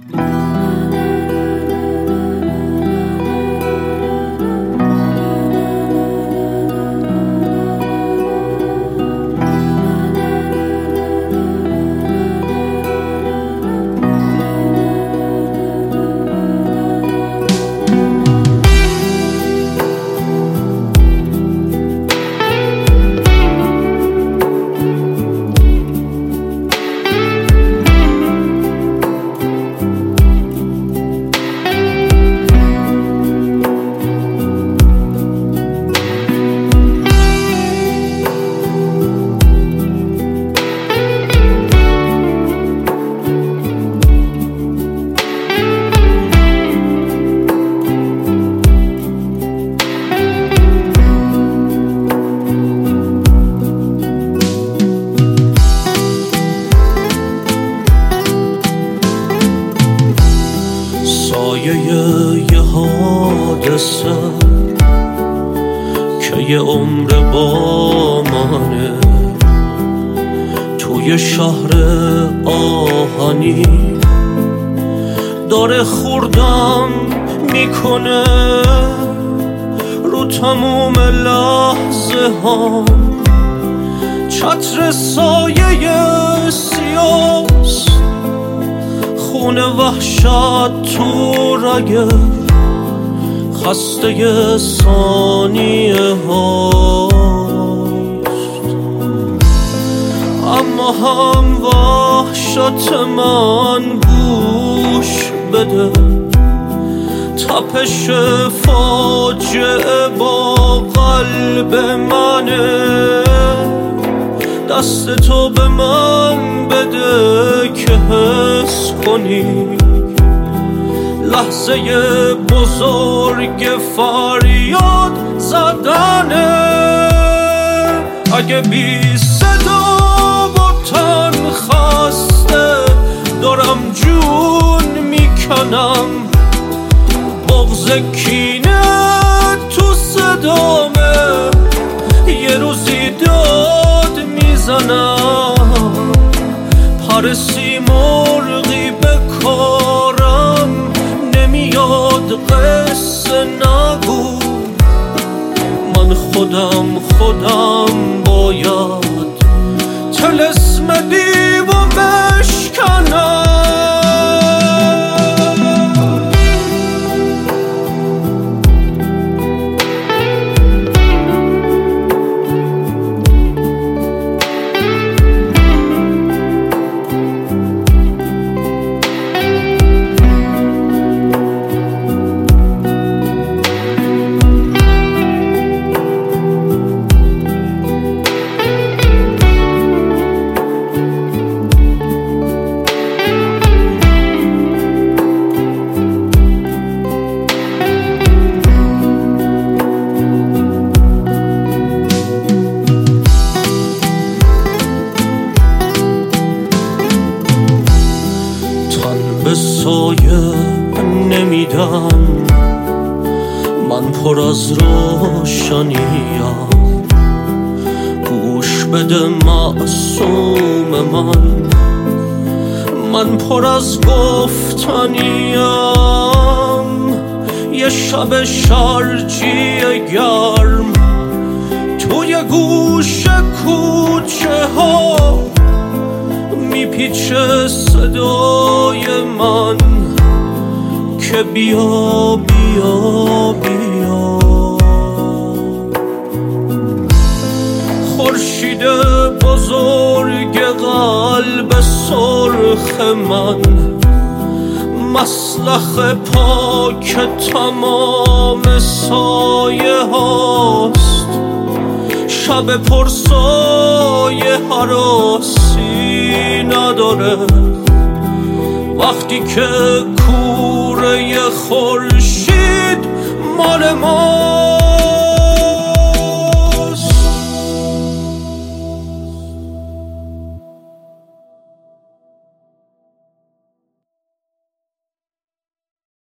یه حادثه که یه عمر با منه، توی شهر آهنی داره خوردم میکنه رو تموم لحظه ها. چتر سایه سیاس، خون وحشت تو رگه خسته ثانیه هاست، اما هم وحشت من گوش بده. تپش فاجعه با قلب منه، دست تو به من بده که حس کنی لحظه بزرگ فریاد زدنه. اگه بی صدا و تن خسته دارم جون میکنم، بغض کینه تو صدامه، یه روزی داد میزنم پر سیمرغی به کارم نمیاد. قصه نگو، من خودم باید طلسم دیو بشکنم. به سایه نمیدم، من پر از روشنیم. گوش بده معصوم من پر از گفتنیم. یه شب شرجی گرم توی گوش کوچه ها میپیچه صدای من که بیا بیا بیا. خورشید بزرگ قلب سرخ من، مسلخ پاک تمام سایه هاست. شب پرسایه هراسی نداره وقتی که کوره خورشید مال ما